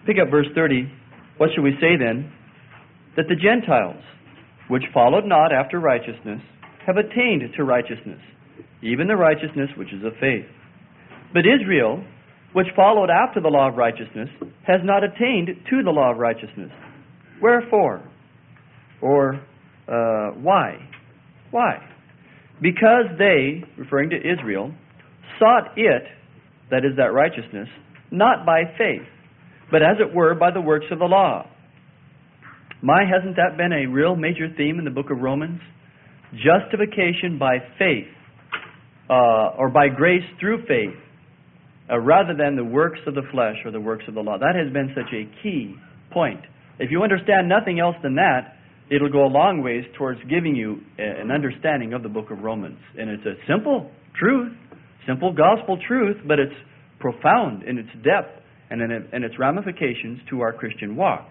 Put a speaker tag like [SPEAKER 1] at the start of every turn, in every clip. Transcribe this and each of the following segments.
[SPEAKER 1] Pick up verse 30. What shall we say then? That the Gentiles, which followed not after righteousness, have attained to righteousness, even the righteousness which is of faith. But Israel, which followed after the law of righteousness, has not attained to the law of righteousness. Wherefore? Or why? Why? Because they, referring to Israel, sought it, that is that righteousness, not by faith, but as it were by the works of the law. Hasn't that been a real major theme in the book of Romans? Justification by faith, or by grace through faith, rather than the works of the flesh or the works of the law. That has been such a key point. If you understand nothing else than that, it'll go a long ways towards giving you an understanding of the book of Romans. And it's a simple truth, simple gospel truth, but it's profound in its depth and in its ramifications to our Christian walk.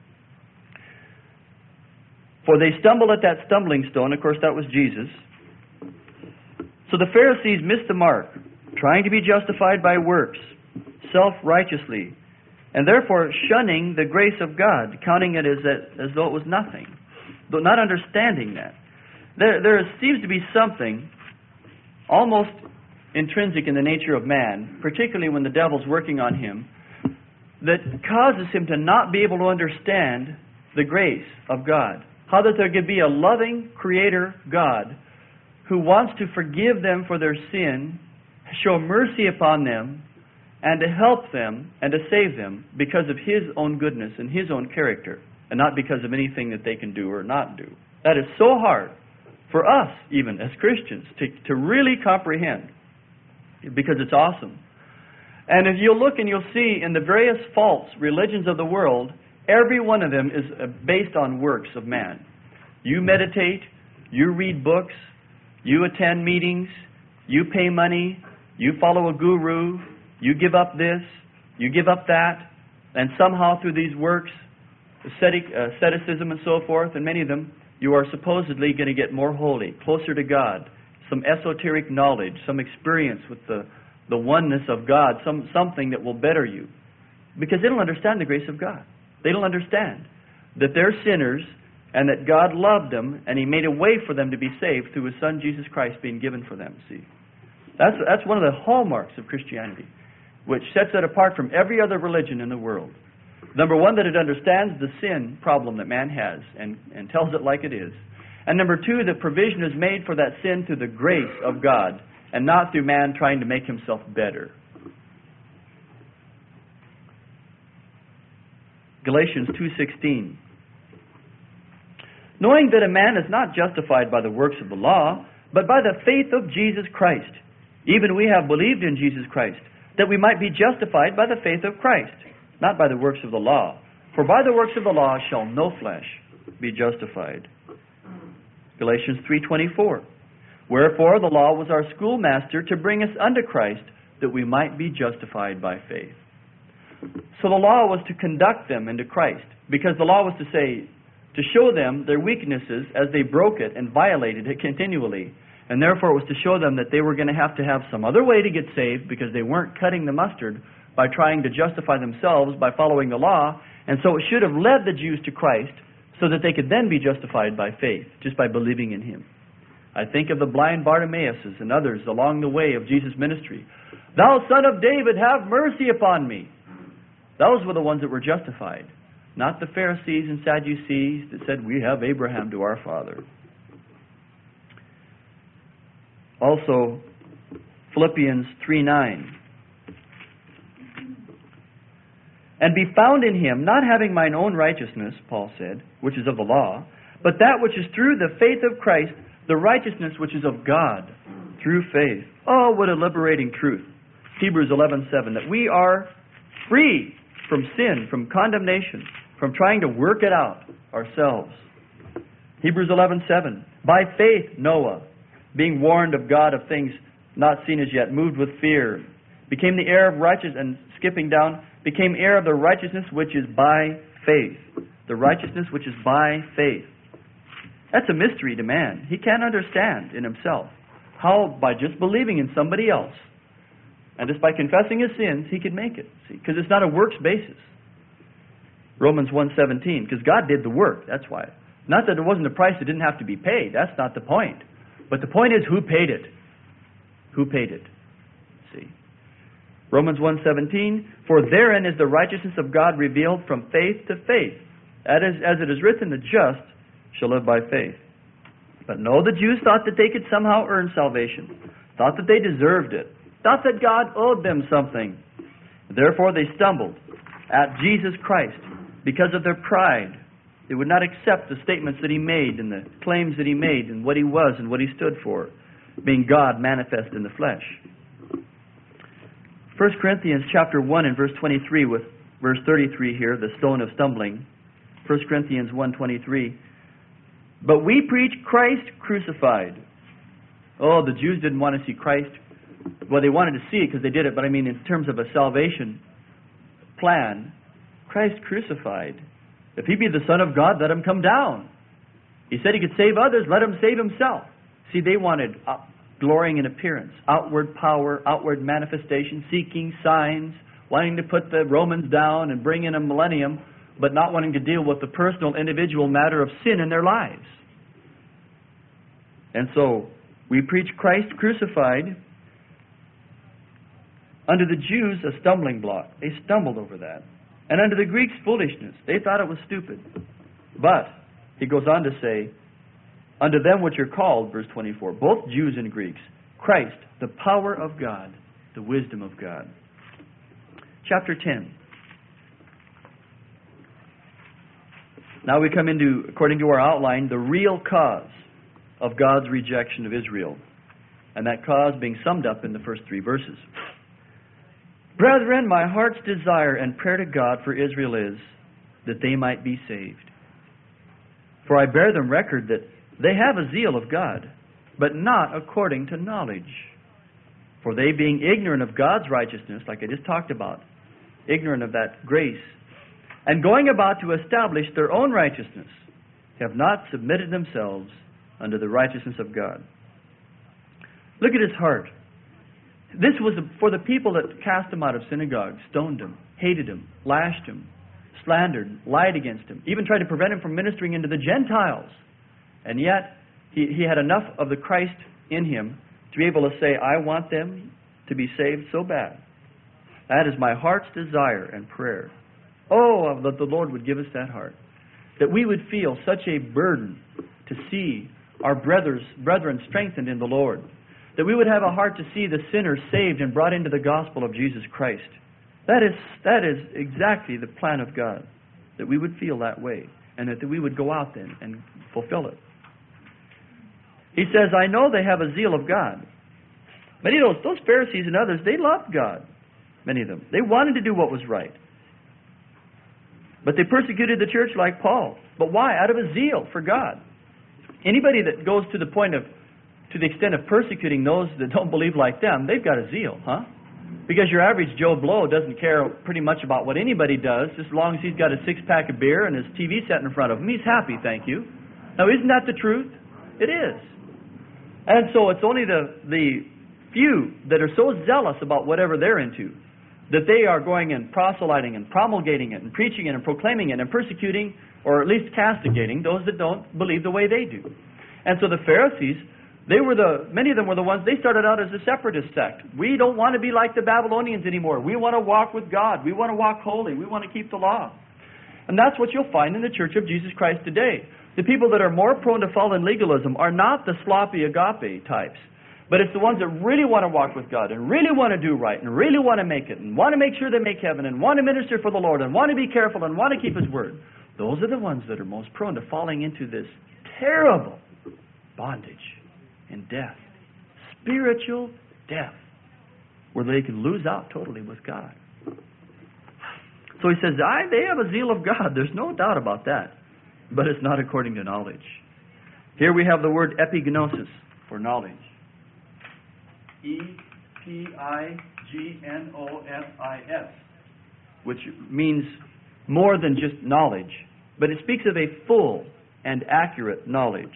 [SPEAKER 1] For they stumble at that stumbling stone. Of course, that was Jesus. So the Pharisees missed the mark, trying to be justified by works, self-righteously, and therefore shunning the grace of God, counting it as though it was nothing, though not understanding that. There seems to be something almost intrinsic in the nature of man, particularly when the devil's working on him, that causes him to not be able to understand the grace of God. How that there could be a loving Creator God who wants to forgive them for their sin, show mercy upon them, and to help them and to save them because of His own goodness and His own character, and not because of anything that they can do or not do. That is so hard for us, even as Christians, to really comprehend, because it's awesome. And if you'll look and you'll see in the various false religions of the world, every one of them is based on works of man. You meditate, you read books, you attend meetings, you pay money, you follow a guru, you give up this, you give up that, and somehow through these works, asceticism and so forth, and many of them, you are supposedly going to get more holy, closer to God, some esoteric knowledge, some experience with the oneness of God, something that will better you. Because they don't understand the grace of God. They don't understand that they're sinners and that God loved them and He made a way for them to be saved through His Son Jesus Christ being given for them. See, that's one of the hallmarks of Christianity, which sets it apart from every other religion in the world. Number one, that it understands the sin problem that man has and tells it like it is. And number two, that provision is made for that sin through the grace of God and not through man trying to make himself better. Galatians 2:16. Knowing that a man is not justified by the works of the law, but by the faith of Jesus Christ. Even we have believed in Jesus Christ, that we might be justified by the faith of Christ, not by the works of the law. For by the works of the law shall no flesh be justified. Galatians 3:24. Wherefore the law was our schoolmaster to bring us unto Christ, that we might be justified by faith. So the law was to conduct them into Christ, because the law was to say, to show them their weaknesses as they broke it and violated it continually. And therefore it was to show them that they were going to have some other way to get saved, because they weren't cutting the mustard by trying to justify themselves by following the law. And so it should have led the Jews to Christ so that they could then be justified by faith, just by believing in Him. I think of the blind Bartimaeus and others along the way of Jesus' ministry. Thou Son of David, have mercy upon me. Those were the ones that were justified, not the Pharisees and Sadducees that said, we have Abraham to our father. Also, Philippians 3:9. And be found in Him, not having mine own righteousness, Paul said, which is of the law, but that which is through the faith of Christ, the righteousness which is of God, through faith. Oh, what a liberating truth. Hebrews 11:7, that we are free from sin, from condemnation, from trying to work it out ourselves. Hebrews 11:7, by faith Noah, being warned of God of things not seen as yet, moved with fear, became the heir of righteousness, and skipping down, became heir of the righteousness which is by faith. The righteousness which is by faith. That's a mystery to man. He can't understand in himself how, by just believing in somebody else, and just by confessing his sins, he could make it. See, because it's not a works basis. Romans 1:17, because God did the work, that's why. Not that there wasn't a price that didn't have to be paid, that's not the point. But the point is, who paid it? Who paid it? See. Romans 1:17, for therein is the righteousness of God revealed from faith to faith. As it is written, the just shall live by faith. But no, the Jews thought that they could somehow earn salvation, thought that they deserved it, thought that God owed them something. Therefore they stumbled at Jesus Christ because of their pride. They would not accept the statements that He made and the claims that He made and what He was and what He stood for, being God manifest in the flesh. 1 Corinthians chapter 1 and verse 23 with verse 33 here, the stone of stumbling. 1 Corinthians 1:23. But we preach Christ crucified. Oh, the Jews didn't want to see Christ. Well, they wanted to see it because they did it, but I mean in terms of a salvation plan, Christ crucified. If He be the Son of God, let Him come down. He said He could save others, let Him save Himself. See, they wanted glorying in appearance, outward power, outward manifestation, seeking signs, wanting to put the Romans down and bring in a millennium, but not wanting to deal with the personal, individual matter of sin in their lives. And so, we preach Christ crucified. Unto the Jews, a stumbling block. They stumbled over that. And unto the Greeks, foolishness. They thought it was stupid. But, he goes on to say, unto them which are called, verse 24, both Jews and Greeks, Christ, the power of God, the wisdom of God. Chapter 10. Now we come into, according to our outline, the real cause of God's rejection of Israel. And that cause being summed up in the first 3 verses. Brethren, my heart's desire and prayer to God for Israel is that they might be saved. For I bear them record that they have a zeal of God, but not according to knowledge. For they, being ignorant of God's righteousness, like I just talked about, ignorant of that grace, and going about to establish their own righteousness, have not submitted themselves unto the righteousness of God. Look at his heart. This was for the people that cast him out of synagogues, stoned him, hated him, lashed him, slandered, lied against him, even tried to prevent him from ministering into the Gentiles. And yet, he had enough of the Christ in him to be able to say, I want them to be saved so bad. That is my heart's desire and prayer. Oh, that the Lord would give us that heart. That we would feel such a burden to see our brethren strengthened in the Lord. That we would have a heart to see the sinner saved and brought into the gospel of Jesus Christ. That is exactly the plan of God. That we would feel that way. And that we would go out then and fulfill it. He says, I know they have a zeal of God. Many of those Pharisees and others, they loved God. Many of them. They wanted to do what was right. But they persecuted the church like Paul. But why? Out of a zeal for God. Anybody that goes to the extent of persecuting those that don't believe like them, they've got a zeal, huh? Because your average Joe Blow doesn't care pretty much about what anybody does, just as long as he's got a 6-pack of beer and his TV set in front of him. He's happy, thank you. Now, isn't that the truth? It is. And so it's only the few that are so zealous about whatever they're into that they are going and proselyting and promulgating it and preaching it and proclaiming it and persecuting or at least castigating those that don't believe the way they do. And so the Pharisees, many of them were the ones, they started out as a separatist sect. We don't want to be like the Babylonians anymore. We want to walk with God. We want to walk holy. We want to keep the law. And that's what you'll find in the Church of Jesus Christ today. The people that are more prone to fall in legalism are not the sloppy agape types, but it's the ones that really want to walk with God and really want to do right and really want to make it and want to make sure they make heaven and want to minister for the Lord and want to be careful and want to keep His Word. Those are the ones that are most prone to falling into this terrible bondage and death, spiritual death, where they can lose out totally with God. So he says, they have a zeal of God. There's no doubt about that. But it's not according to knowledge. Here we have the word epignosis, for knowledge. E-P-I-G-N-O-S-I-S, which means more than just knowledge. But it speaks of a full and accurate knowledge.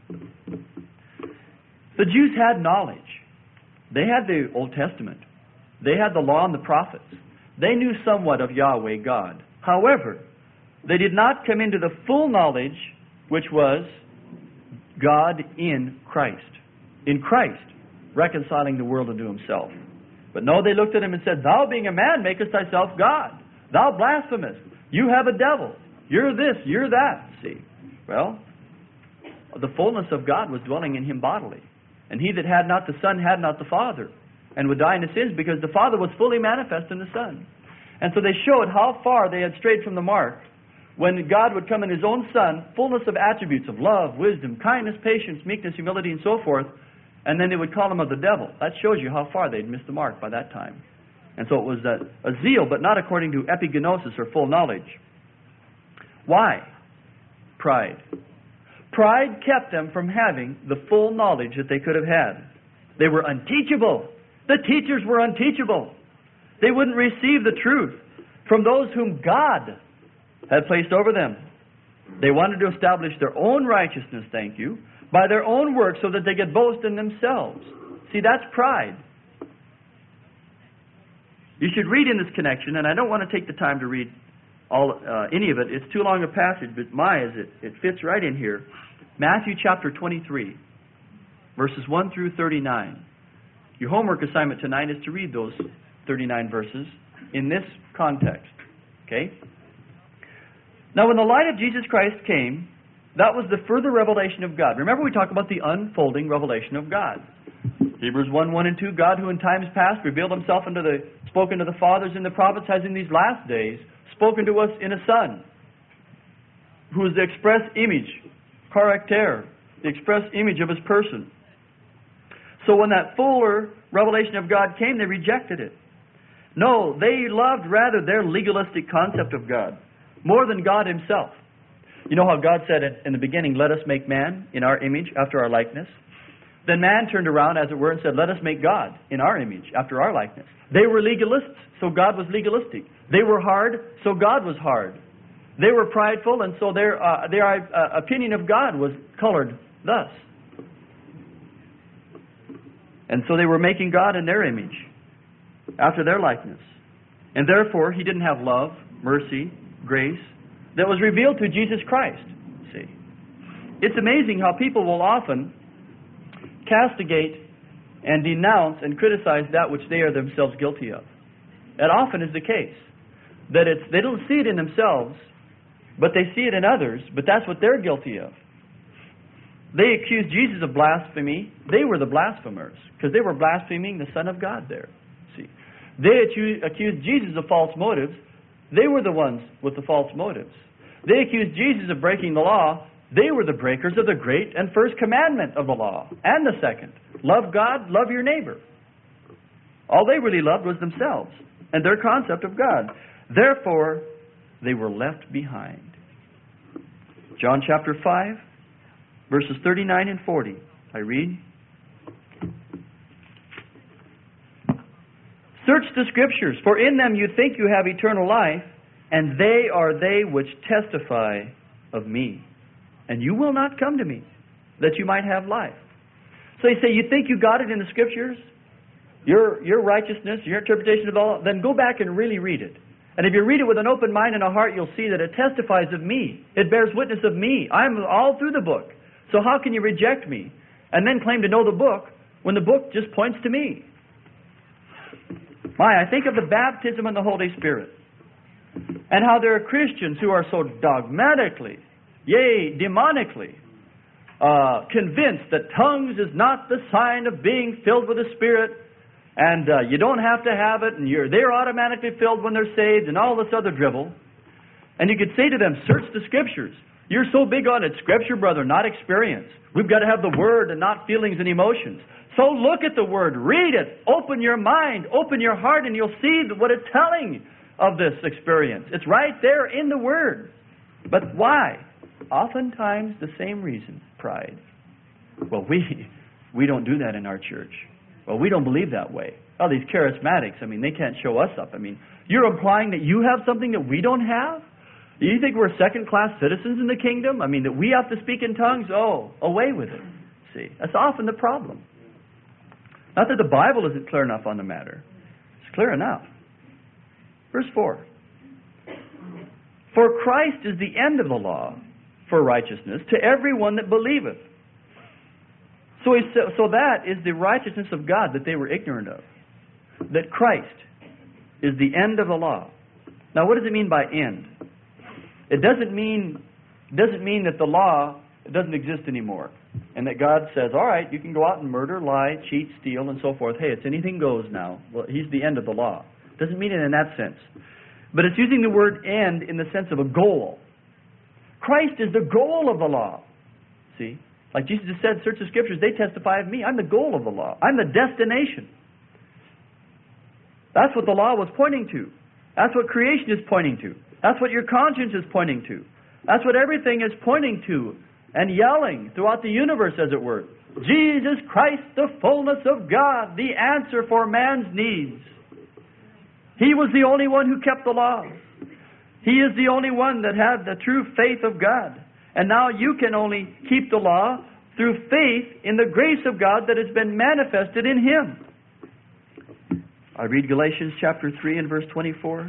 [SPEAKER 1] The Jews had knowledge. They had the Old Testament. They had the law and the prophets. They knew somewhat of Yahweh God. However, They did not come into the full knowledge, which was God in Christ. In Christ, reconciling the world unto himself. But no, they looked at him and said, Thou being a man makest thyself God. Thou blasphemest. You have a devil. You're this, you're that. See? Well, the fullness of God was dwelling in him bodily. And he that had not the Son had not the Father, and would die in his sins, because the Father was fully manifest in the Son. And so they showed how far they had strayed from the mark. When God would come in his own Son, fullness of attributes of love, wisdom, kindness, patience, meekness, humility, and so forth, and then they would call him of the devil. That shows you how far they'd missed the mark by that time. And so it was a zeal, but not according to epigenosis or full knowledge. Why? Pride. Pride kept them from having the full knowledge that they could have had. They were unteachable. The teachers were unteachable. They wouldn't receive the truth from those whom God had placed over them. They wanted to establish their own righteousness, thank you, by their own works so that they could boast in themselves. See, that's pride. You should read in this connection, and I don't want to take the time to read any of it. It's too long a passage, but it fits right in here. Matthew chapter 23, verses 1 through 39. Your homework assignment tonight is to read those 39 verses in this context. Okay? Now, when the light of Jesus Christ came, that was the further revelation of God. Remember, we talk about the unfolding revelation of God. Hebrews 1:1 and 2, God who in times past revealed himself spoken to the fathers and the prophets, has in these last days spoken to us in a Son, who is the express image, character, the express image of his person. So when that fuller revelation of God came, they rejected it. No, they loved rather their legalistic concept of God more than God himself. You know how God said in the beginning, let us make man in our image, after our likeness? Then man turned around, as it were, and said, let us make God in our image, after our likeness. They were legalists, so God was legalistic. They were hard, so God was hard. They were prideful, and so their opinion of God was colored thus. And so they were making God in their image, after their likeness. And therefore, he didn't have love, mercy, grace that was revealed to Jesus Christ. See, it's amazing how people will often castigate and denounce and criticize that which they are themselves guilty of. That often is the case. That they don't see it in themselves, but they see it in others, but that's what they're guilty of. They accused Jesus of blasphemy. They were the blasphemers, because they were blaspheming the Son of God there. See, they accused Jesus of false motives. They were the ones with the false motives. They accused Jesus of breaking the law. They were the breakers of the great and first commandment of the law, and the second. Love God, love your neighbor. All they really loved was themselves and their concept of God. Therefore, they were left behind. John chapter 5, verses 39 and 40. I read. Search the Scriptures, for in them you think you have eternal life, and they are they which testify of me. And you will not come to me, that you might have life. So you say, you think you got it in the Scriptures? Your righteousness, your interpretation of the law? Then go back and really read it. And if you read it with an open mind and a heart, you'll see that it testifies of me. It bears witness of me. I'm all through the book. So how can you reject me and then claim to know the book when the book just points to me? I think of the baptism in the Holy Spirit, and how there are Christians who are so dogmatically, yea, demonically, convinced that tongues is not the sign of being filled with the Spirit, and you don't have to have it, and they're automatically filled when they're saved, and all this other drivel. And you could say to them, search the Scriptures. You're so big on it, Scripture, brother, not experience. We've got to have the Word and not feelings and emotions. So look at the Word, read it, open your mind, open your heart, and you'll see what it's telling of this experience. It's right there in the Word. But why? Oftentimes the same reason, pride. Well, we don't do that in our church. Well, we don't believe that way. Oh, these charismatics, they can't show us up. You're implying that you have something that we don't have? Do you think we're second-class citizens in the kingdom? That we have to speak in tongues? Oh, away with it. See, that's often the problem. Not that the Bible isn't clear enough on the matter. It's clear enough. Verse 4. For Christ is the end of the law for righteousness to everyone that believeth. So that is the righteousness of God that they were ignorant of. That Christ is the end of the law. Now, what does it mean by end? It doesn't mean that the law doesn't exist anymore, and that God says, all right, you can go out and murder, lie, cheat, steal, and so forth. Hey, it's anything goes now. Well, He's the end of the law. Doesn't mean it in that sense. But it's using the word end in the sense of a goal. Christ is the goal of the law. See? Like Jesus has said, search the Scriptures, they testify of me. I'm the goal of the law. I'm the destination. That's what the law was pointing to. That's what creation is pointing to. That's what your conscience is pointing to. That's what everything is pointing to and yelling throughout the universe, as it were. Jesus Christ, the fullness of God, the answer for man's needs. He was the only one who kept the law. He is the only one that had the true faith of God. And now you can only keep the law through faith in the grace of God that has been manifested in Him. I read Galatians chapter 3 and verse 24.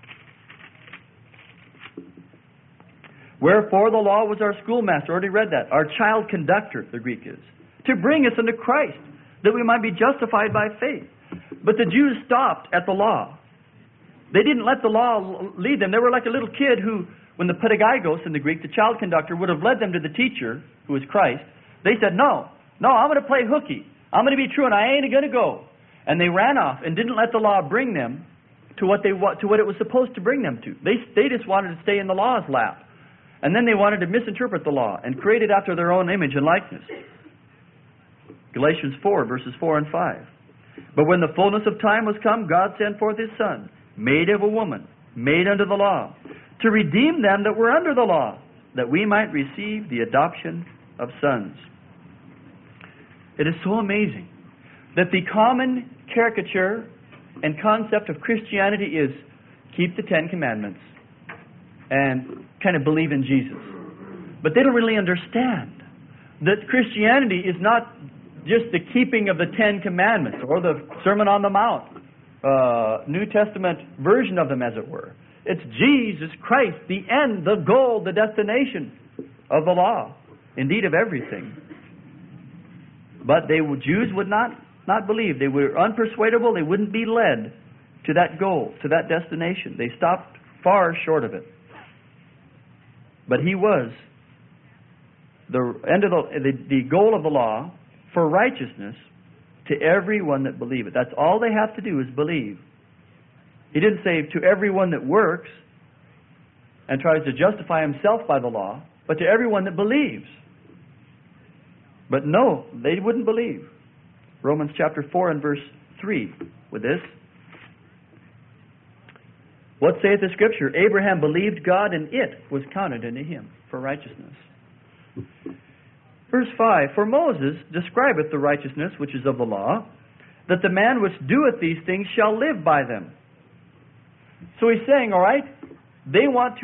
[SPEAKER 1] Wherefore the law was our schoolmaster. Already read that. Our child conductor, the Greek is. To bring us unto Christ, that we might be justified by faith. But the Jews stopped at the law. They didn't let the law lead them. They were like a little kid who, when the pedagogos in the Greek, the child conductor, would have led them to the teacher, who is Christ. They said, no, I'm going to play hooky. I'm going to be true, and I ain't going to go. And they ran off and didn't let the law bring them to what it was supposed to bring them to. They just wanted to stay in the law's lap. And then they wanted to misinterpret the law and create it after their own image and likeness. Galatians 4, verses 4 and 5. But when the fullness of time was come, God sent forth His Son, made of a woman, made under the law, to redeem them that were under the law, that we might receive the adoption of sons. It is so amazing that the common caricature and concept of Christianity is keep the Ten Commandments and kind of believe in Jesus. But they don't really understand that Christianity is not just the keeping of the Ten Commandments or the Sermon on the Mount, New Testament version of them, as it were. It's Jesus Christ, the end, the goal, the destination of the law, indeed of everything. But Jews would not believe. They were unpersuadable. They wouldn't be led to that goal, to that destination. They stopped far short of it. But He was the end of the goal of the law for righteousness to everyone that believeth. That's all they have to do is believe. He didn't say to everyone that works and tries to justify himself by the law, but to everyone that believes. But no, they wouldn't believe. Romans chapter 4 and verse 3 with this. What saith the Scripture? Abraham believed God, and it was counted unto him for righteousness. Verse 5, For Moses describeth the righteousness which is of the law, that the man which doeth these things shall live by them. So he's saying, all right, they want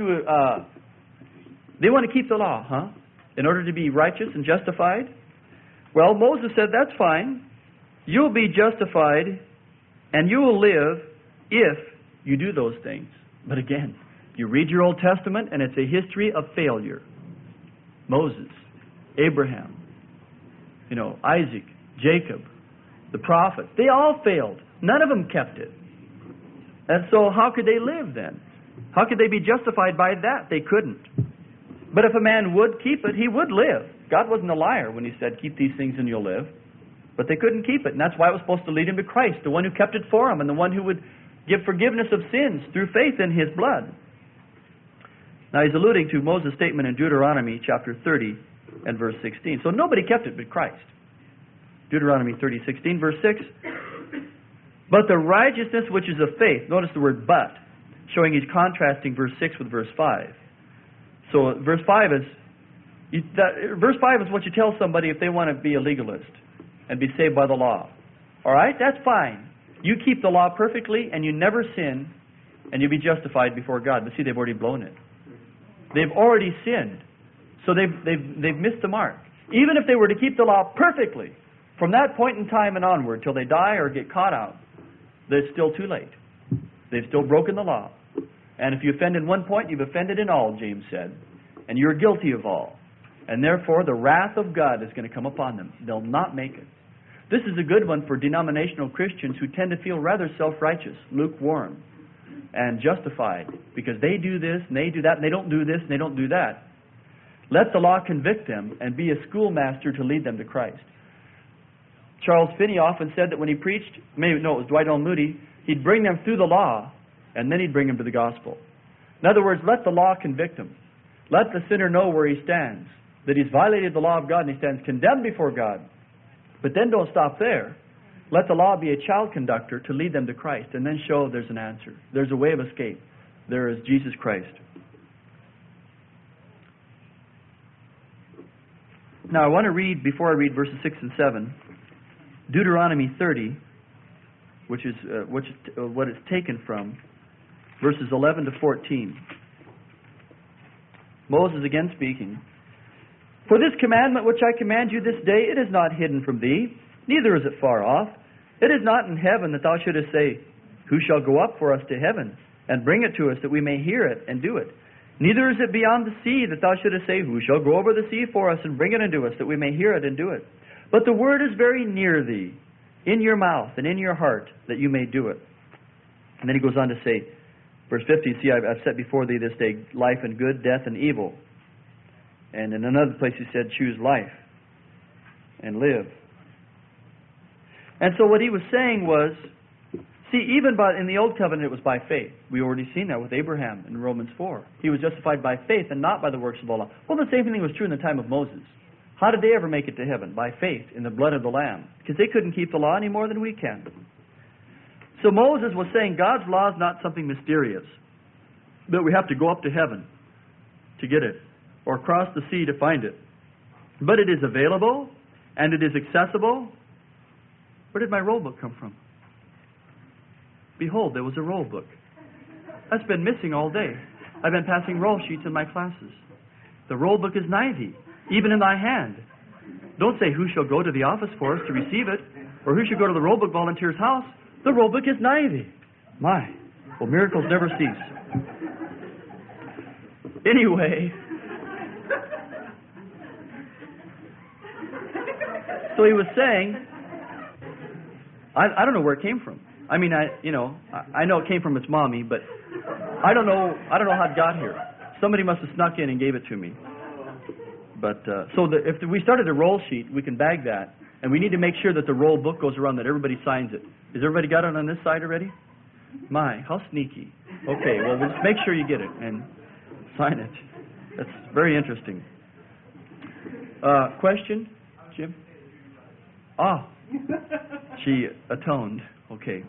[SPEAKER 1] to keep the law, in order to be righteous and justified. Well, Moses said, that's fine. You'll be justified and you will live if you do those things. But again, you read your Old Testament and it's a history of failure. Moses, Abraham, Isaac, Jacob, the prophets, they all failed. None of them kept it. And so how could they live then? How could they be justified by that? They couldn't. But if a man would keep it, he would live. God wasn't a liar when He said, keep these things and you'll live. But they couldn't keep it. And that's why it was supposed to lead him to Christ, the one who kept it for him and the one who would give forgiveness of sins through faith in His blood. Now he's alluding to Moses' statement in Deuteronomy chapter 30 and verse 16. So nobody kept it but Christ. Deuteronomy 30:16, verse 6. But the righteousness which is of faith, notice the word but, showing he's contrasting verse 6 with verse 5. So verse 5 is what you tell somebody if they want to be a legalist and be saved by the law. All right, that's fine. You keep the law perfectly and you never sin and you'll be justified before God. But see, they've already blown it. They've already sinned. So they've missed the mark. Even if they were to keep the law perfectly, from that point in time and onward, till they die or get caught out, it's still too late. They've still broken the law. And if you offend in one point, you've offended in all, James said. And you're guilty of all. And therefore, the wrath of God is going to come upon them. They'll not make it. This is a good one for denominational Christians who tend to feel rather self-righteous, lukewarm, and justified, because they do this and they do that, and they don't do this and they don't do that. Let the law convict them and be a schoolmaster to lead them to Christ. Charles Finney often said that when he preached, it was Dwight L. Moody, he'd bring them through the law and then he'd bring them to the gospel. In other words, let the law convict him. Let the sinner know where he stands, that he's violated the law of God and he stands condemned before God. But then don't stop there. Let the law be a child conductor to lead them to Christ, and then show there's an answer. There's a way of escape. There is Jesus Christ. Now I want to read, before I read verses 6 and 7, Deuteronomy 30, which is what it's taken from, verses 11 to 14. Moses again speaking. For this commandment which I command you this day, it is not hidden from thee, neither is it far off. It is not in heaven that thou shouldest say, Who shall go up for us to heaven, and bring it to us that we may hear it and do it? Neither is it beyond the sea that thou shouldest say, Who shall go over the sea for us, and bring it unto us that we may hear it and do it? But the word is very near thee, in your mouth and in your heart, that you may do it. And then he goes on to say, verse 50, see, I've set before thee this day life and good, death and evil. And in another place he said, choose life and live. And so what he was saying was, see, even in the Old Covenant it was by faith. We already seen that with Abraham in Romans 4. He was justified by faith and not by the works of the law. Well, the same thing was true in the time of Moses. How did they ever make it to heaven? By faith in the blood of the Lamb. Because they couldn't keep the law any more than we can. So Moses was saying God's law is not something mysterious, that we have to go up to heaven to get it, or cross the sea to find it. But it is available, and it is accessible. Where did my roll book come from? Behold, there was a roll book. That's been missing all day. I've been passing roll sheets in my classes. The roll book is nigh thee, even in thy hand. Don't say, who shall go to the office for us to receive it, or who shall go to the roll book volunteer's house? The roll book is nigh thee. My, well, miracles never cease. Anyway, so he was saying, I don't know where it came from. I mean, I know it came from its mommy, but I don't know how it got here. Somebody must have snuck in and gave it to me. But if we started a roll sheet, we can bag that, and we need to make sure that the roll book goes around, that everybody signs it. Has everybody got it on this side already? My, how sneaky. Okay, well, just make sure you get it and sign it. That's very interesting. Question, Jim? Ah, she atoned. Okay.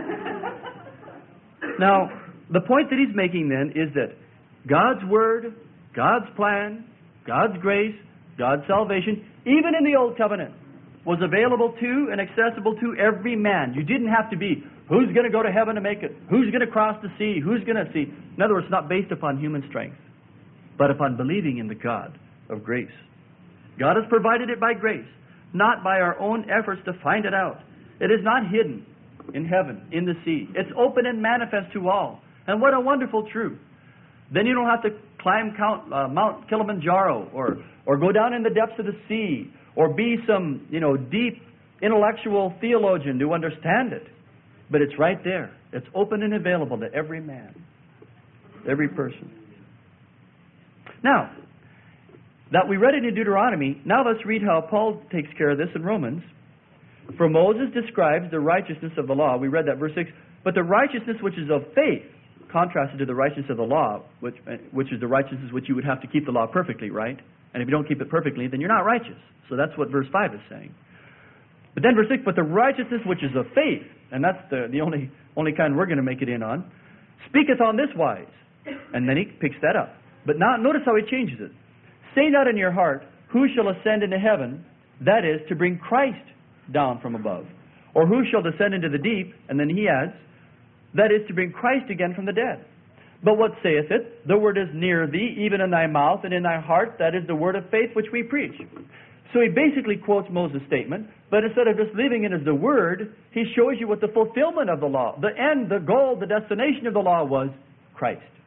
[SPEAKER 1] Now, the point that he's making then is that God's Word, God's plan, God's grace, God's salvation, even in the Old Covenant, was available to and accessible to every man. You didn't have to be, who's going to go to heaven to make it? Who's going to cross the sea? Who's going to see? In other words, not based upon human strength, but upon believing in the God of grace. God has provided it by grace, not by our own efforts to find it out. It is not hidden in heaven, in the sea. It's open and manifest to all. And what a wonderful truth. Then you don't have to climb Mount Kilimanjaro or go down in the depths of the sea or be some, deep intellectual theologian to understand it. But it's right there. It's open and available to every man, every person. Now, that we read it in Deuteronomy, now let's read how Paul takes care of this in Romans. For Moses describes the righteousness of the law. We read that verse 6. But the righteousness which is of faith, contrasted to the righteousness of the law, which is the righteousness which you would have to keep the law perfectly, right? And if you don't keep it perfectly, then you're not righteous. So that's what verse 5 is saying. But then verse 6, but the righteousness which is of faith, and that's the only kind we're going to make it in on, speaketh on this wise. And then he picks that up. But now notice how he changes it. Say not in your heart, who shall ascend into heaven? That is, to bring Christ down from above. Or who shall descend into the deep? And then he adds, that is, to bring Christ again from the dead. But what saith it? The word is near thee, even in thy mouth and in thy heart. That is the word of faith which we preach. So he basically quotes Moses' statement, but instead of just leaving it as the word, he shows you what the fulfillment of the law, the end, the goal, the destination of the law was Christ.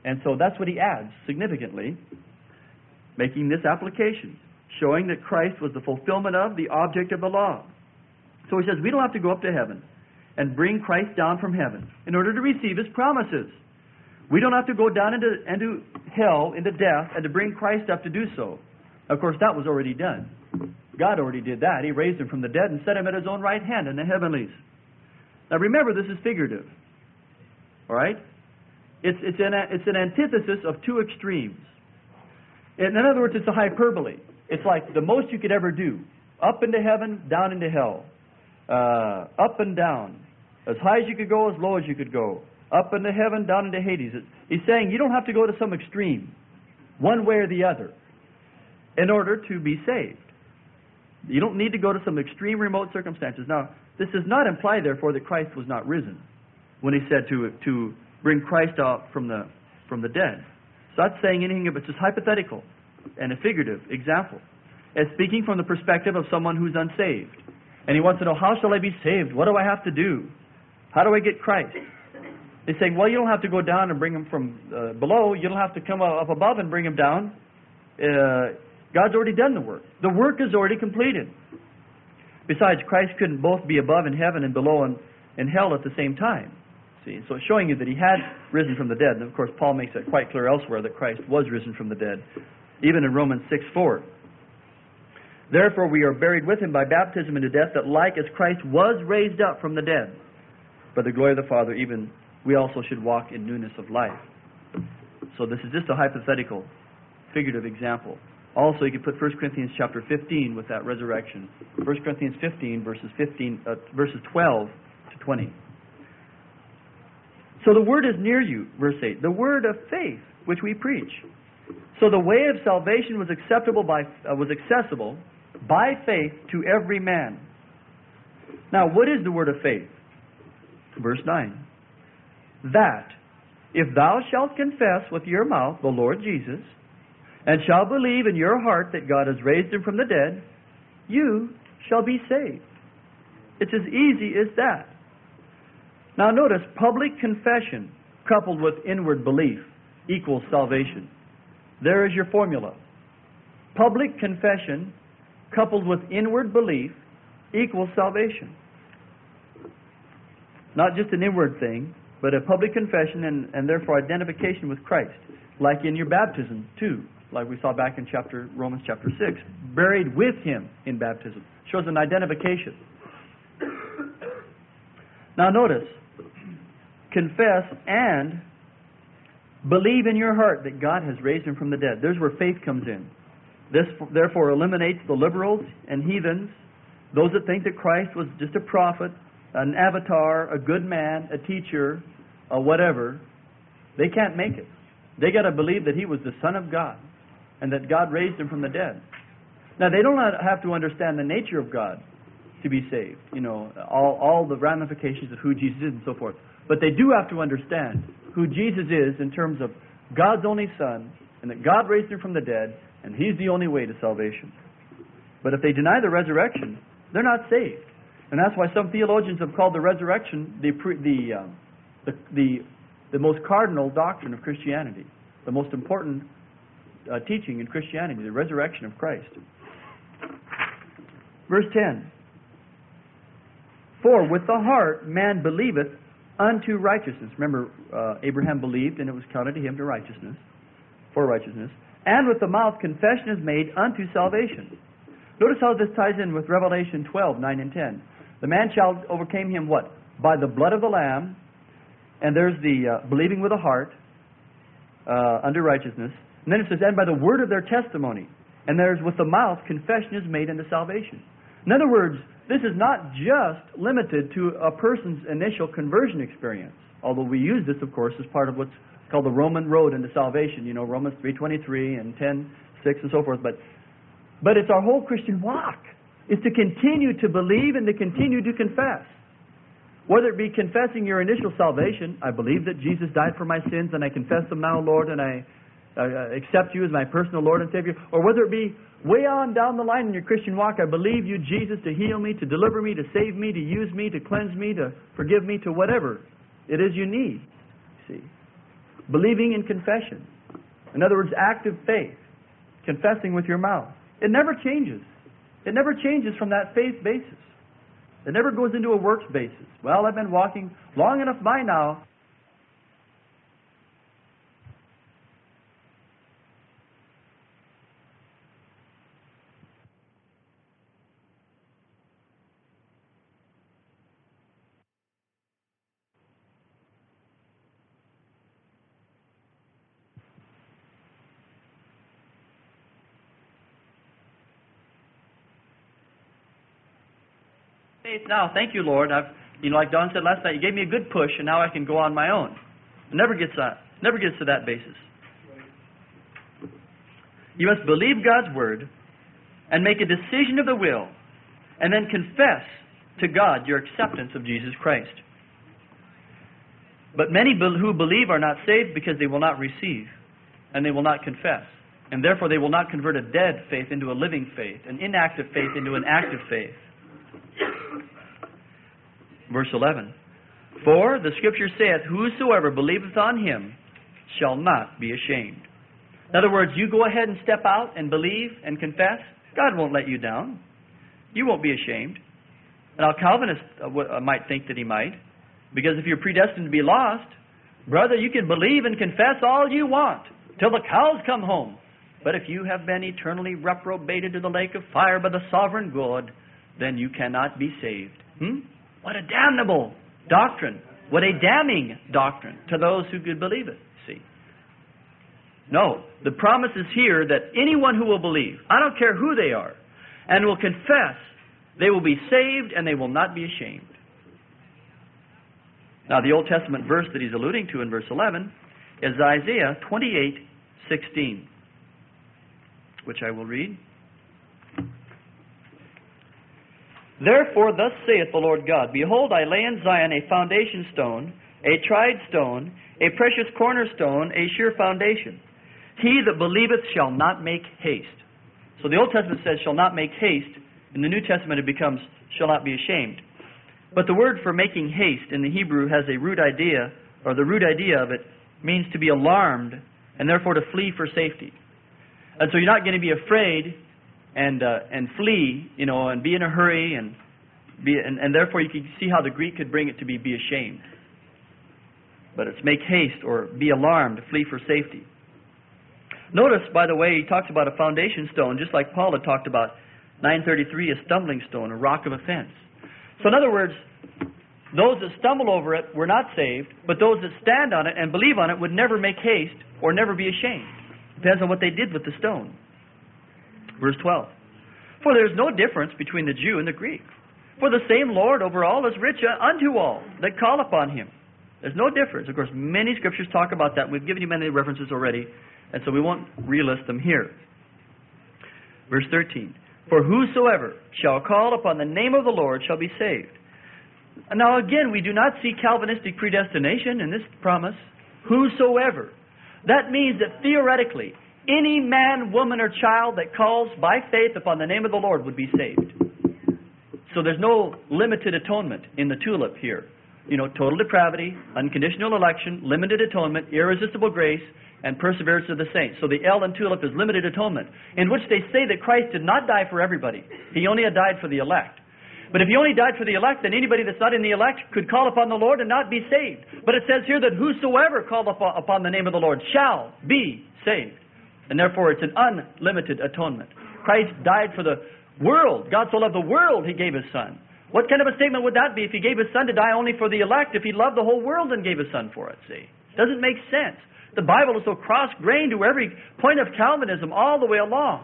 [SPEAKER 1] And so that's what he adds significantly, making this application, showing that Christ was the fulfillment of the object of the law. So he says we don't have to go up to heaven and bring Christ down from heaven in order to receive his promises. We don't have to go down into hell, into death, and to bring Christ up to do so. Of course, that was already done. God already did that. He raised him from the dead and set him at his own right hand in the heavenlies. Now remember, this is figurative. All right? It's an antithesis of two extremes. In other words, it's a hyperbole. It's like the most you could ever do. Up into heaven, down into hell. Up and down. As high as you could go, as low as you could go. Up into heaven, down into Hades. He's saying you don't have to go to some extreme, one way or the other, in order to be saved. You don't need to go to some extreme remote circumstances. Now, this does not imply, therefore, that Christ was not risen when he said to bring Christ out from the dead. It's not saying anything of it. It's just hypothetical and a figurative example. It's speaking from the perspective of someone who's unsaved. And he wants to know, how shall I be saved? What do I have to do? How do I get Christ? He's saying, well, you don't have to go down and bring him from below. You don't have to come up above and bring him down. God's already done the work. The work is already completed. Besides, Christ couldn't both be above in heaven and below in hell at the same time. See, so it's showing you that he had risen from the dead. And of course, Paul makes it quite clear elsewhere that Christ was risen from the dead, even in Romans 6:4. Therefore, we are buried with him by baptism into death, that like as Christ was raised up from the dead, by the glory of the Father, even we also should walk in newness of life. So this is just a hypothetical, figurative example. Also, you could put 1 Corinthians chapter 15 with that resurrection. 1 Corinthians 15, verses 12 to 20. So the word is near you, verse 8, the word of faith which we preach. So the way of salvation was accessible by faith to every man. Now, what is the word of faith? Verse 9. That if thou shalt confess with your mouth the Lord Jesus, and shalt believe in your heart that God has raised him from the dead, you shall be saved. It's as easy as that. Now notice, public confession coupled with inward belief equals salvation. There is your formula. Public confession coupled with inward belief equals salvation. Not just an inward thing, but a public confession and therefore identification with Christ. Like in your baptism, too. Like we saw back in Romans chapter 6. Buried with him in baptism. Shows an identification. Now notice, confess and believe in your heart that God has raised him from the dead. There's where faith comes in. This therefore eliminates the liberals and heathens, those that think that Christ was just a prophet, an avatar, a good man, a teacher, a whatever. They can't make it. They got to believe that he was the Son of God and that God raised him from the dead. Now, they don't have to understand the nature of God to be saved, all the ramifications of who Jesus is and so forth. But they do have to understand who Jesus is in terms of God's only Son, and that God raised him from the dead, and he's the only way to salvation. But if they deny the resurrection, they're not saved. And that's why some theologians have called the resurrection the most cardinal doctrine of Christianity, the most important teaching in Christianity, the resurrection of Christ. Verse 10. For with the heart man believeth unto righteousness. Remember, Abraham believed, and it was counted to him to righteousness, for righteousness. And with the mouth confession is made unto salvation. Notice how this ties in with Revelation 12, 9 and 10. The man shall overcame him what? By the blood of the Lamb. And there's the believing with the heart unto righteousness. And then it says, and by the word of their testimony. And there's with the mouth confession is made unto salvation. In other words, this is not just limited to a person's initial conversion experience. Although we use this, of course, as part of what's called the Roman road into salvation. Romans 3:23 and 10:6 and so forth. But it's our whole Christian walk. It's to continue to believe and to continue to confess. Whether it be confessing your initial salvation, I believe that Jesus died for my sins and I confess them now, Lord, and I accept you as my personal Lord and Savior. Or whether it be way on down the line in your Christian walk, I believe you, Jesus, to heal me, to deliver me, to save me, to use me, to cleanse me, to forgive me, to whatever it is you need. See, believing in confession. In other words, active faith, confessing with your mouth. It never changes. It never changes from that faith basis. It never goes into a works basis. Well, I've been walking long enough by now. Faith now, thank you, Lord. Like Don said last night, you gave me a good push, and now I can go on my own. It never gets to that basis. You must believe God's word and make a decision of the will, and then confess to God your acceptance of Jesus Christ. But many who believe are not saved because they will not receive, and they will not confess. And therefore they will not convert a dead faith into a living faith, an inactive faith into an active faith. Verse 11. For the Scripture saith, whosoever believeth on him shall not be ashamed. In other words, you go ahead and step out and believe and confess, God won't let you down. You won't be ashamed. Now, Calvinists might think that he might, because if you're predestined to be lost, brother, you can believe and confess all you want till the cows come home. But if you have been eternally reprobated to the lake of fire by the sovereign God, then you cannot be saved. What a damnable doctrine. What a damning doctrine to those who could believe it. See? No, the promise is here that anyone who will believe, I don't care who they are, and will confess, they will be saved and they will not be ashamed. Now, the Old Testament verse that he's alluding to in verse 11 is Isaiah 28:16, which I will read. Therefore, thus saith the Lord God, behold, I lay in Zion a foundation stone, a tried stone, a precious cornerstone, a sure foundation. He that believeth shall not make haste. So the Old Testament says shall not make haste. In the New Testament it becomes shall not be ashamed. But the word for making haste in the Hebrew has a root idea, or the root idea of it means to be alarmed and therefore to flee for safety. And so you're not going to be afraid and flee, and be in a hurry, and therefore you can see how the Greek could bring it to be ashamed. But it's make haste or be alarmed, flee for safety. Notice, by the way, he talks about a foundation stone, just like Paul had talked about 933, a stumbling stone, a rock of offense. So in other words, those that stumble over it were not saved, but those that stand on it and believe on it would never make haste or never be ashamed. Depends on what they did with the stone. Verse 12. For there is no difference between the Jew and the Greek. For the same Lord over all is rich unto all that call upon him. There's no difference. Of course, many scriptures talk about that. We've given you many references already, and so we won't relist them here. Verse 13. For whosoever shall call upon the name of the Lord shall be saved. And now again, we do not see Calvinistic predestination in this promise. Whosoever. That means that theoretically, any man, woman, or child that calls by faith upon the name of the Lord would be saved. So there's no limited atonement in the tulip here. Total depravity, unconditional election, limited atonement, irresistible grace, and perseverance of the saints. So the L in tulip is limited atonement, in which they say that Christ did not die for everybody. He only had died for the elect. But if he only died for the elect, then anybody that's not in the elect could call upon the Lord and not be saved. But it says here that whosoever called upon the name of the Lord shall be saved. And therefore it's an unlimited atonement. Christ died for the world. God so loved the world, he gave his Son. What kind of a statement would that be if he gave his Son to die only for the elect, if he loved the whole world and gave his Son for it, see? Doesn't make sense. The Bible is so cross-grained to every point of Calvinism all the way along.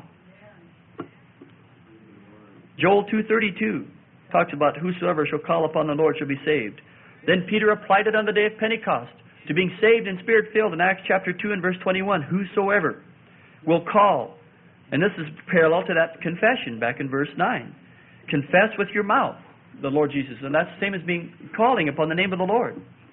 [SPEAKER 1] Joel 2:32 talks about whosoever shall call upon the Lord shall be saved. Then Peter applied it on the day of Pentecost to being saved and spirit-filled in Acts chapter 2 and verse 21. Whosoever will call. And this is parallel to that confession back in verse 9. Confess with your mouth the Lord Jesus. And that's the same as calling upon the name of the Lord.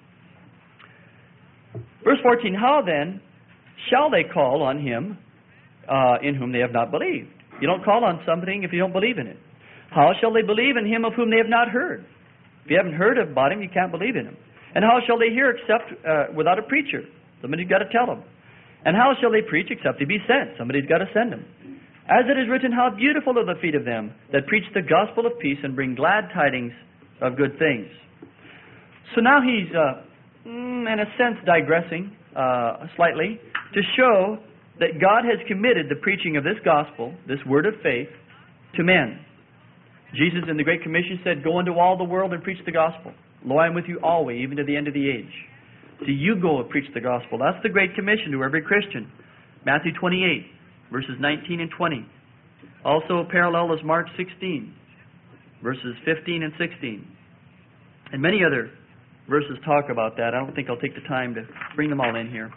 [SPEAKER 1] Verse 14, how then shall they call on him in whom they have not believed? You don't call on something if you don't believe in it. How shall they believe in him of whom they have not heard? If you haven't heard about him, you can't believe in him. And how shall they hear except without a preacher? Somebody's got to tell them. And how shall they preach except they be sent? Somebody's got to send them. As it is written, how beautiful are the feet of them that preach the gospel of peace and bring glad tidings of good things. So now he's, in a sense, digressing slightly to show that God has committed the preaching of this gospel, this word of faith, to men. Jesus in the Great Commission said, go into all the world and preach the gospel. Lo, I am with you always, even to the end of the age. So you go and preach the gospel. That's the Great Commission to every Christian. Matthew 28, verses 19 and 20. Also a parallel is Mark 16, verses 15 and 16. And many other verses talk about that. I don't think I'll take the time to bring them all in here.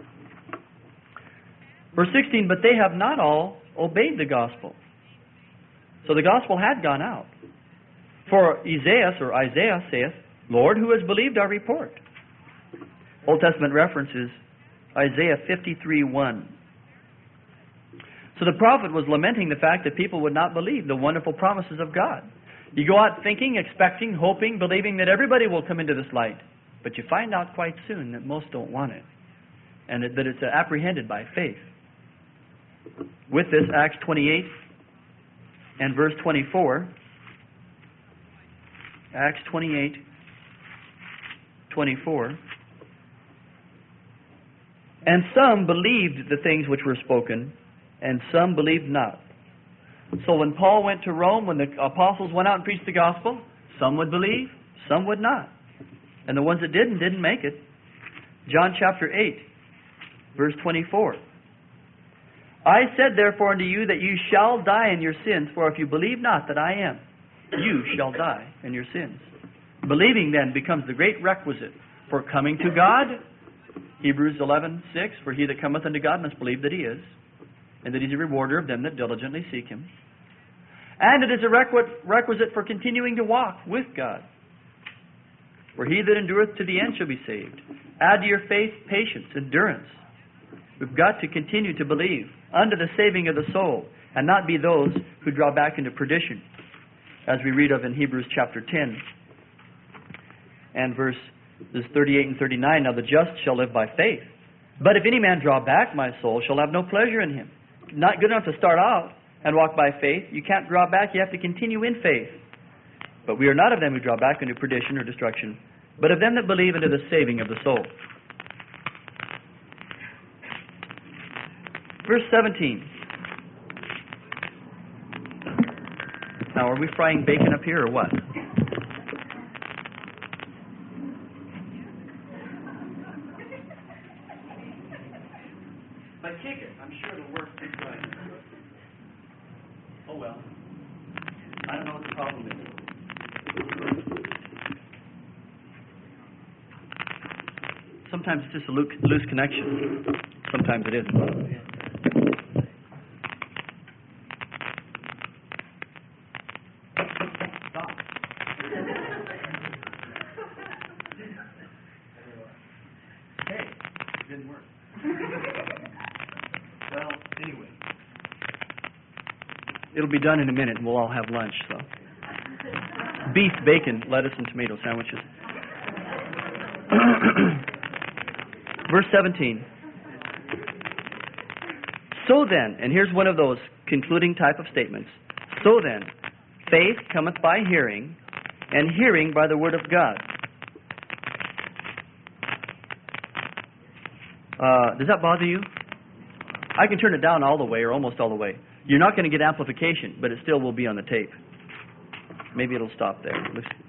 [SPEAKER 1] Verse 16, but they have not all obeyed the gospel. So the gospel had gone out. For Isaiah saith, Lord, who has believed our report? Old Testament reference is Isaiah 53:1. So the prophet was lamenting the fact that people would not believe the wonderful promises of God. You go out thinking, expecting, hoping, believing that everybody will come into this light. But you find out quite soon that most don't want it. And that it's apprehended by faith. With this, Acts 28 and verse 24. Acts 28:24. And some believed the things which were spoken, and some believed not. So when Paul went to Rome, when the apostles went out and preached the gospel, some would believe, some would not. And the ones that didn't make it. John chapter 8, verse 24. I said therefore unto you that you shall die in your sins, for if you believe not that I am, you shall die in your sins. Believing then becomes the great requisite for coming to God. Hebrews 11:6, for he that cometh unto God must believe that he is, and that he's a rewarder of them that diligently seek him. And it is a requisite for continuing to walk with God. For he that endureth to the end shall be saved. Add to your faith patience, endurance. We've got to continue to believe unto the saving of the soul, and not be those who draw back into perdition, as we read of in Hebrews chapter 10 and verses 38 and 39. Now the just shall live by faith. But if any man draw back, my soul shall have no pleasure in him. Not good enough to start out and walk by faith. You can't draw back. You have to continue in faith. But we are not of them who draw back into perdition or destruction, but of them that believe into the saving of the soul. Verse 17. Now, are we frying bacon up here or what? But kick it. I'm sure it'll work this way. Oh well. I don't know what the problem is. Sometimes it's just a loose connection. Sometimes it isn't. It'll be done in a minute, and we'll all have lunch. So, beef, bacon, lettuce, and tomato sandwiches. Verse 17. So then, and here's one of those concluding type of statements. So then, faith cometh by hearing, and hearing by the word of God. Does that bother you? I can turn it down all the way, or almost all the way. You're not going to get amplification, but it still will be on the tape. Maybe it'll stop there.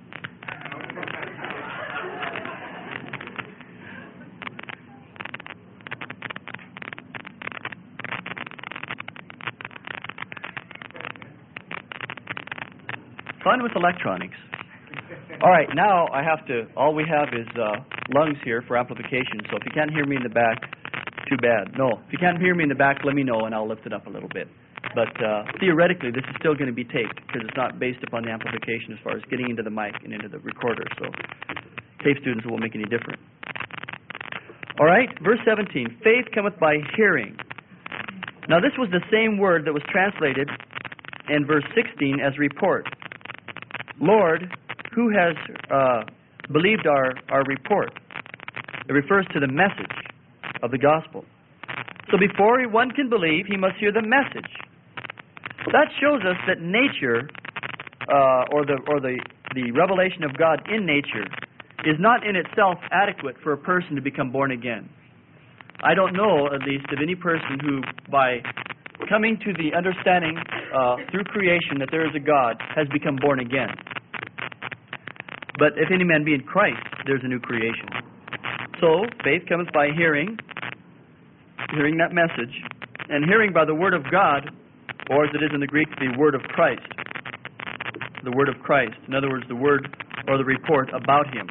[SPEAKER 1] Fun with electronics. All right, now all we have is lungs here for amplification. So if you can't hear me in the back, too bad. No, if you can't hear me in the back, let me know and I'll lift it up a little bit. But theoretically, this is still going to be taped because it's not based upon the amplification as far as getting into the mic and into the recorder. So tape students, it won't make any difference. All right, verse 17. Faith cometh by hearing. Now this was the same word that was translated in verse 16 as report. Lord, who has believed our report? It refers to the message. of the gospel. So before one can believe, he must hear the message. That shows us that nature, or the revelation of God in nature, is not in itself adequate for a person to become born again. I don't know, at least, of any person who, by coming to the understanding through creation that there is a God, has become born again. But if any man be in Christ, there's a new creation. So, faith comes by hearing that message, and hearing by the Word of God, or as it is in the Greek, the Word of Christ. The Word of Christ. In other words, the Word or the report about Him.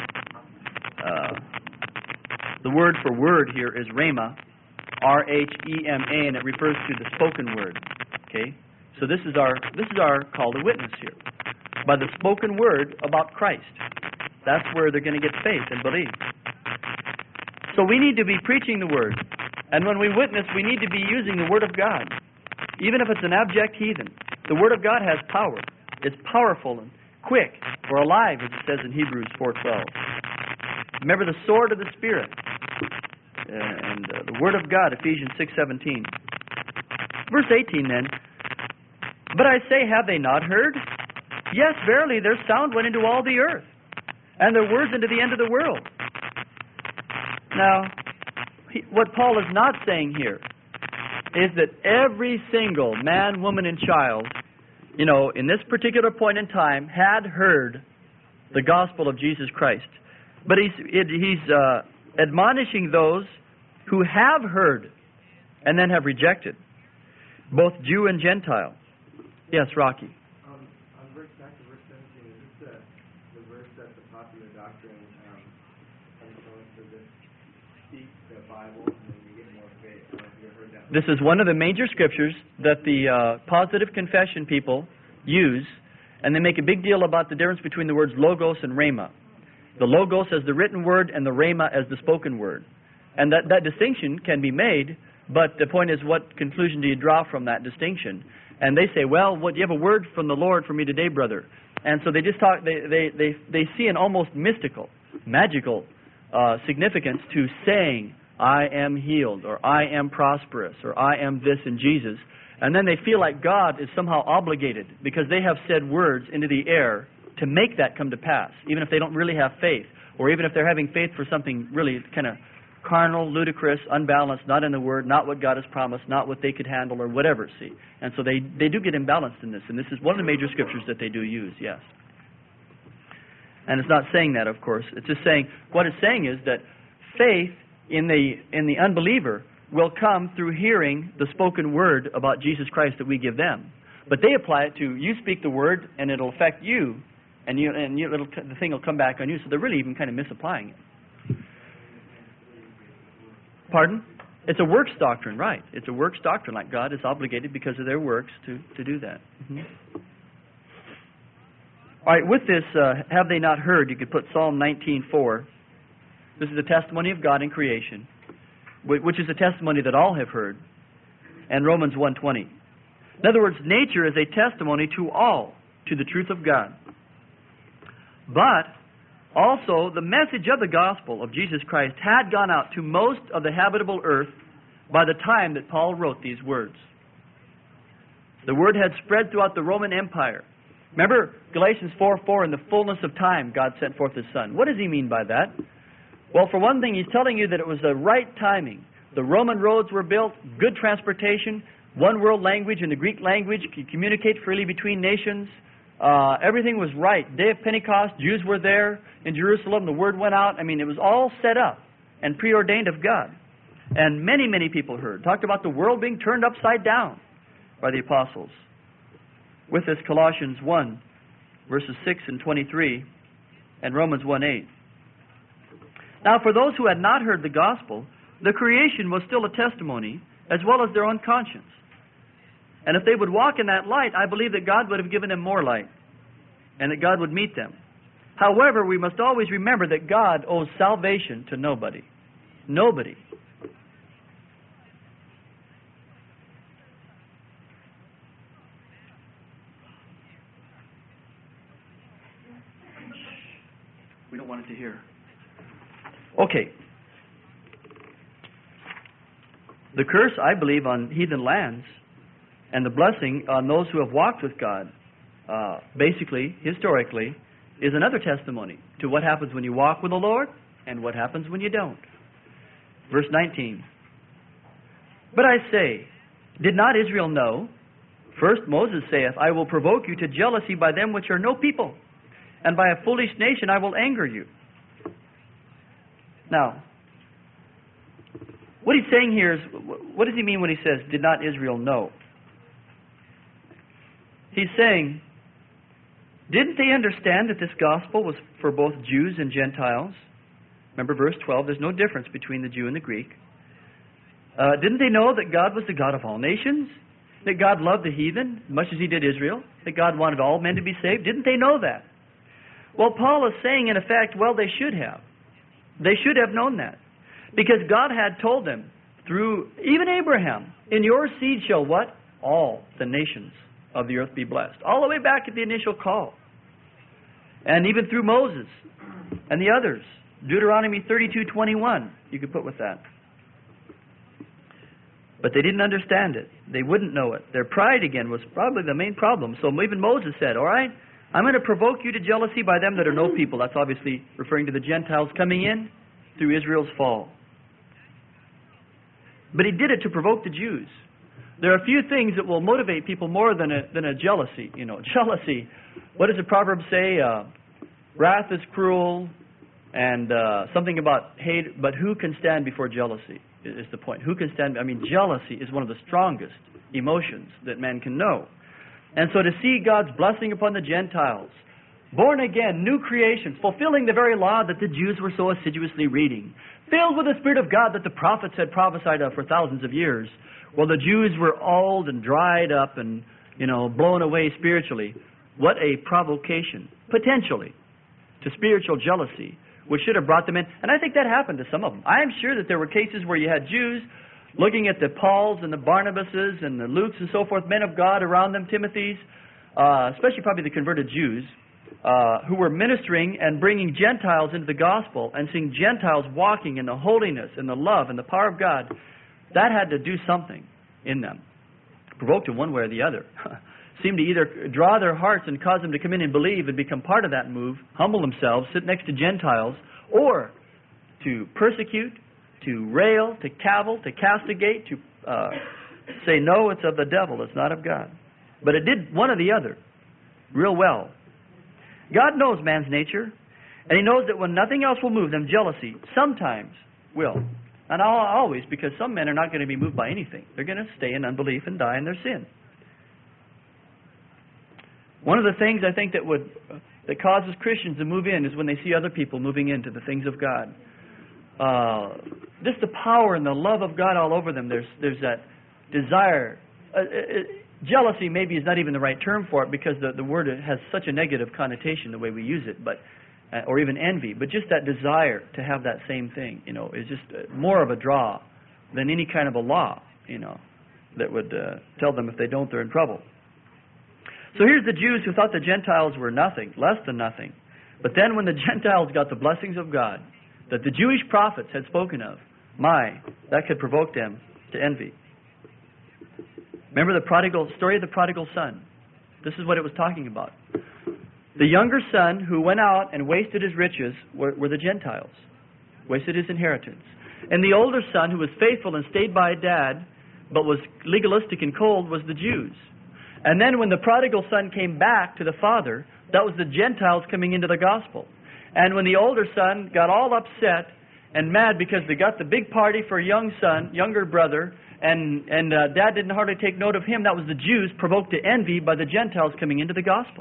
[SPEAKER 1] The word for word here is rhema, R-H-E-M-A, and it refers to the spoken word. Okay, so this is our call to witness here, by the spoken word about Christ. That's where they're going to get faith and believe. So we need to be preaching the word, and when we witness, we need to be using the word of God, even if it's an abject heathen. The word of God has power. It's powerful and quick or alive, as it says in Hebrews 4:12. Remember the sword of the Spirit. And the Word of God, Ephesians 6:17. Verse 18 then. But I say, have they not heard? Yes, verily, their sound went into all the earth, and their words into the end of the world. Now, what Paul is not saying here is that every single man, woman, and child, in this particular point in time, had heard the gospel of Jesus Christ. But he's admonishing those who have heard and then have rejected, both Jew and Gentile. Yes, Rocky.
[SPEAKER 2] Back to verse 17, is this the verse that the popular doctrine comes to this speak the Bible and then you get more faith? I don't know if you heard that.
[SPEAKER 1] This is one of the major scriptures that the positive confession people use, and they make a big deal about the difference between the words logos and rhema. The logos as the written word and the rhema as the spoken word. And that distinction can be made, but the point is, what conclusion do you draw from that distinction? And they say, well, do you have a word from the Lord for me today, brother? And so they just talk, they see an almost mystical, magical significance to saying, I am healed, or I am prosperous, or I am this in Jesus. And then they feel like God is somehow obligated because they have said words into the air to make that come to pass, even if they don't really have faith, or even if they're having faith for something really kind of carnal, ludicrous, unbalanced, not in the Word, not what God has promised, not what they could handle, or whatever, see. And so they do get imbalanced in this, and this is one of the major scriptures that they do use, yes. And it's not saying that, of course. It's just saying, what it's saying is that faith in the unbeliever will come through hearing the spoken word about Jesus Christ that we give them. But they apply it to, you speak the word, and it'll affect you, and the thing will come back on you. So they're really even kind of misapplying it. Pardon? It's a works doctrine, right. It's a works doctrine, like God is obligated because of their works to do that. Mm-hmm. All right, with this, have they not heard? You could put Psalm 19:4. This is the testimony of God in creation, which is a testimony that all have heard, and Romans 1:20. In other words, nature is a testimony to all, to the truth of God. But also, the message of the gospel of Jesus Christ had gone out to most of the habitable earth by the time that Paul wrote these words. The word had spread throughout the Roman Empire. Remember Galatians 4:4, in the fullness of time, God sent forth His Son. What does He mean by that? Well, for one thing, He's telling you that it was the right timing. The Roman roads were built, good transportation, one world language in the Greek language, could communicate freely between nations. Everything was right. Day of Pentecost, Jews were there in Jerusalem. The word went out. I mean, it was all set up and preordained of God. And many, many people heard. Talked about the world being turned upside down by the apostles. With this, Colossians 1, verses 6 and 23, and Romans 1:8. Now, for those who had not heard the gospel, the creation was still a testimony, as well as their own conscience. And if they would walk in that light, I believe that God would have given them more light, and that God would meet them. However, we must always remember that God owes salvation to nobody. Nobody. We don't want it to hear. Okay. The curse, I believe, on heathen lands and the blessing on those who have walked with God, basically, historically, is another testimony to what happens when you walk with the Lord and what happens when you don't. Verse 19. But I say, did not Israel know? First Moses saith, I will provoke you to jealousy by them which are no people, and by a foolish nation I will anger you. Now, what he's saying here is, what does he mean when he says, did not Israel know? He's saying, didn't they understand that this gospel was for both Jews and Gentiles? Remember verse 12, there's no difference between the Jew and the Greek. Didn't they know that God was the God of all nations? That God loved the heathen as much as He did Israel? That God wanted all men to be saved? Didn't they know that? Well, Paul is saying, in effect, well, they should have. They should have known that. Because God had told them, through even Abraham, in your seed shall what? All the nations of the earth be blessed. All the way back at the initial call. And even through Moses and the others. Deuteronomy 32:21, you could put with that. But they didn't understand it. They wouldn't know it. Their pride, again, was probably the main problem. So even Moses said, all right, I'm going to provoke you to jealousy by them that are no people. That's obviously referring to the Gentiles coming in through Israel's fall. But he did it to provoke the Jews. There are a few things that will motivate people more than a jealousy. You know, jealousy. What does the proverb say? Wrath is cruel, and something about hate. But who can stand before jealousy is the point. Who can stand? I mean, jealousy is one of the strongest emotions that man can know. And so to see God's blessing upon the Gentiles, born again, new creations, fulfilling the very law that the Jews were so assiduously reading, filled with the Spirit of God that the prophets had prophesied of for thousands of years, while the Jews were old and dried up and, blown away spiritually. What a provocation, potentially, to spiritual jealousy, which should have brought them in. And I think that happened to some of them. I am sure that there were cases where you had Jews looking at the Pauls and the Barnabases and the Lukes and so forth, men of God around them, Timothys, especially probably the converted Jews, who were ministering and bringing Gentiles into the gospel and seeing Gentiles walking in the holiness and the love and the power of God. That had to do something in them. Provoked them one way or the other. Seemed to either draw their hearts and cause them to come in and believe and become part of that move, humble themselves, sit next to Gentiles, or to persecute, to rail, to cavil, to castigate, to say, no, it's of the devil, it's not of God. But it did one or the other real well. God knows man's nature, and He knows that when nothing else will move them, jealousy sometimes will. And always, because some men are not going to be moved by anything. They're going to stay in unbelief and die in their sin. One of the things I think that causes Christians to move in is when they see other people moving into the things of God. Just the power and the love of God all over them. There's that desire. Jealousy maybe is not even the right term for it, because the word has such a negative connotation the way we use it, but or even envy. But just that desire to have that same thing, is just more of a draw than any kind of a law, that would tell them if they don't, they're in trouble. So here's the Jews who thought the Gentiles were nothing, less than nothing. But then when the Gentiles got the blessings of God that the Jewish prophets had spoken of, that could provoke them to envy. Remember the story of the prodigal son. This is what it was talking about. The younger son who went out and wasted his riches were the Gentiles, wasted his inheritance. And the older son who was faithful and stayed by dad, but was legalistic and cold, was the Jews. And then when the prodigal son came back to the father, that was the Gentiles coming into the gospel. And when the older son got all upset and mad because they got the big party for a younger brother, and dad didn't hardly take note of him, that was the Jews provoked to envy by the Gentiles coming into the gospel.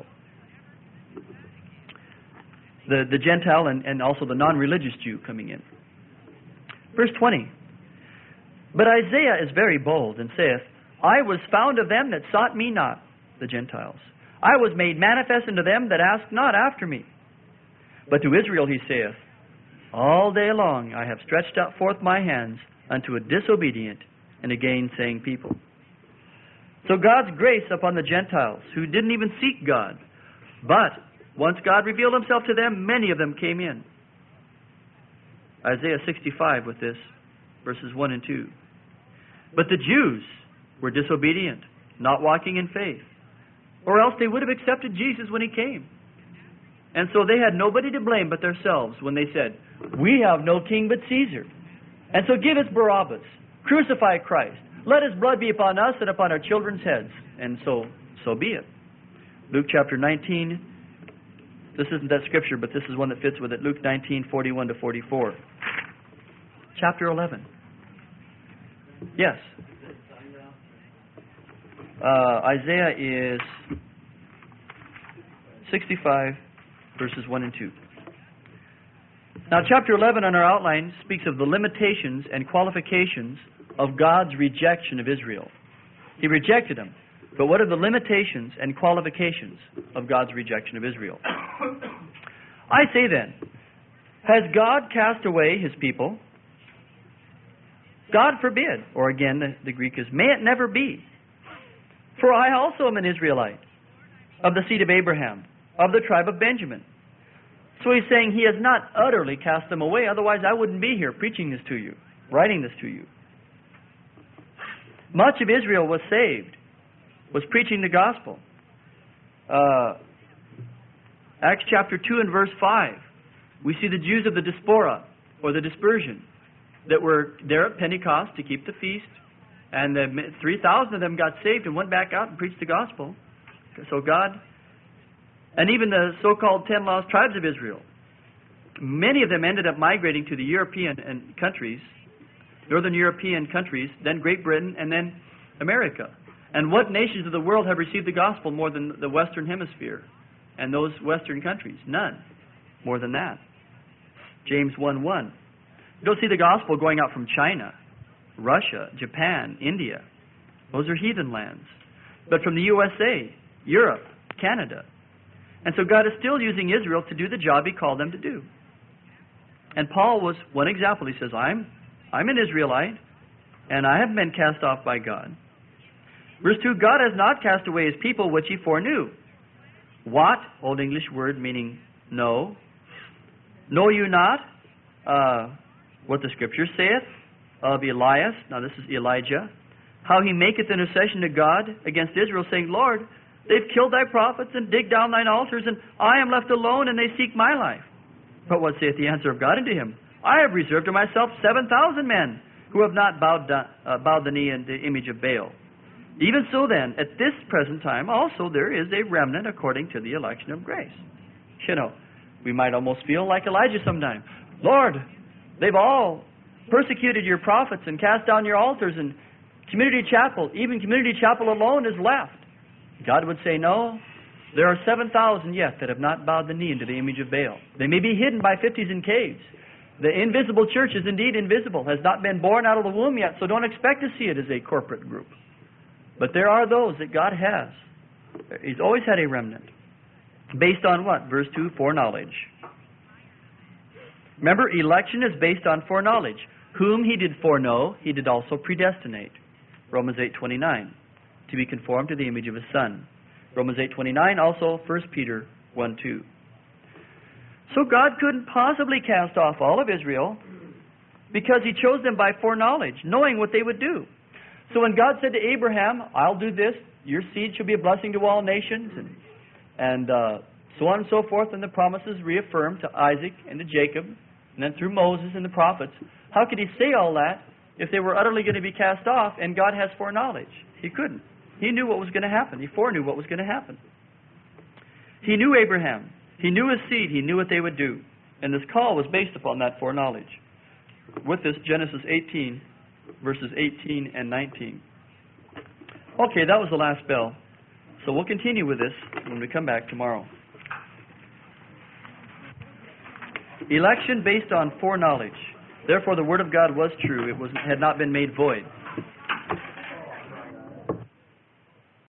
[SPEAKER 1] The Gentile and also the non-religious Jew coming in. Verse 20. But Isaiah is very bold and saith, I was found of them that sought me not, the Gentiles. I was made manifest unto them that asked not after me. But to Israel he saith, all day long I have stretched out forth my hands unto a disobedient and a gainsaying people. So God's grace upon the Gentiles, who didn't even seek God. But once God revealed Himself to them, many of them came in. Isaiah 65 with this, verses 1 and 2. But the Jews were disobedient, not walking in faith. Or else they would have accepted Jesus when He came. And so they had nobody to blame but themselves when they said, "We have no king but Caesar. And so give us Barabbas. Crucify Christ. Let His blood be upon us and upon our children's heads." And so be it. Luke chapter 19. This isn't that scripture, but this is one that fits with it. Luke 19:41 to 44. Chapter 11. Yes. Isaiah is 65, verses 1 and 2. Now, chapter 11 on our outline speaks of the limitations and qualifications of God's rejection of Israel. He rejected them. But what are the limitations and qualifications of God's rejection of Israel? I say then, has God cast away His people? God forbid. Or again, the Greek is, may it never be. For I also am an Israelite, of the seed of Abraham, of the tribe of Benjamin. So he's saying He has not utterly cast them away, otherwise I wouldn't be here preaching this to you, writing this to you. Much of Israel was saved, was preaching the gospel. Acts chapter 2 and verse 5, we see the Jews of the diaspora, or the dispersion, that were there at Pentecost to keep the feast, and 3,000 of them got saved and went back out and preached the gospel. So God, and even the so-called 10 lost tribes of Israel, many of them ended up migrating to the European countries, Northern European countries, then Great Britain, and then America. And what nations of the world have received the gospel more than the Western Hemisphere and those Western countries? None more than that. James 1:1. You don't see the gospel going out from China, Russia, Japan, India. Those are heathen lands. But from the USA, Europe, Canada. And so God is still using Israel to do the job He called them to do. And Paul was one example. He says, I'm an Israelite, and I have been cast off by God. Verse 2, God has not cast away His people which He foreknew. What? Old English word meaning know. Know you not what the Scripture saith of Elias, now this is Elijah, how he maketh intercession to God against Israel, saying, Lord, they've killed Thy prophets and digged down Thine altars, and I am left alone, and they seek my life. But what saith the answer of God unto him? I have reserved to myself 7,000 men who have not bowed the knee in the image of Baal. Even so then, at this present time also there is a remnant according to the election of grace. You know, we might almost feel like Elijah sometime. Lord, they've all persecuted Your prophets and cast down Your altars, and Community Chapel, even Community Chapel alone is left. God would say, no, there are 7,000 yet that have not bowed the knee into the image of Baal. They may be hidden by 50s in caves. The invisible church is indeed invisible, has not been born out of the womb yet, so don't expect to see it as a corporate group. But there are those that God has. He's always had a remnant. Based on what? Verse 2, foreknowledge. Remember, election is based on foreknowledge. Whom He did foreknow, He did also predestinate. Romans 8:29. To be conformed to the image of His Son. Romans 8:29, also 1 Peter 1:2. So God couldn't possibly cast off all of Israel because He chose them by foreknowledge, knowing what they would do. So when God said to Abraham, I'll do this, your seed shall be a blessing to all nations, and so on and so forth, and the promises reaffirmed to Isaac and to Jacob, and then through Moses and the prophets, how could He say all that if they were utterly going to be cast off and God has foreknowledge? He couldn't. He knew what was going to happen. He foreknew what was going to happen. He knew Abraham. He knew his seed. He knew what they would do. And this call was based upon that foreknowledge. With this, Genesis 18, verses 18 and 19. Okay, that was the last bell. So we'll continue with this when we come back tomorrow. Election based on foreknowledge. Therefore the Word of God was true. It had not been made void.